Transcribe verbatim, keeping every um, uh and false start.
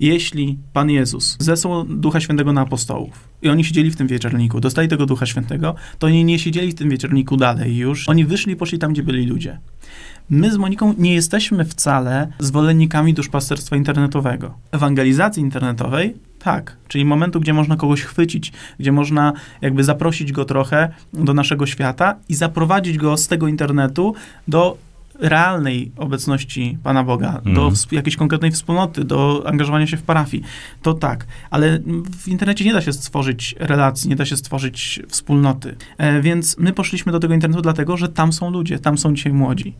Jeśli Pan Jezus zesłał Ducha Świętego na apostołów i oni siedzieli w tym wieczorniku, dostali tego Ducha Świętego, to oni nie siedzieli w tym wieczorniku dalej już. Oni wyszli i poszli tam, gdzie byli ludzie. My z Moniką nie jesteśmy wcale zwolennikami duszpasterstwa internetowego. Ewangelizacji internetowej, tak, czyli momentu, gdzie można kogoś chwycić, gdzie można jakby zaprosić go trochę do naszego świata i zaprowadzić go z tego internetu do realnej obecności Pana Boga, mm. do wsp- jakiejś konkretnej wspólnoty, do angażowania się w parafii. To tak, ale w internecie nie da się stworzyć relacji, nie da się stworzyć wspólnoty. E, więc my poszliśmy do tego internetu dlatego, że tam są ludzie, tam są dzisiaj młodzi.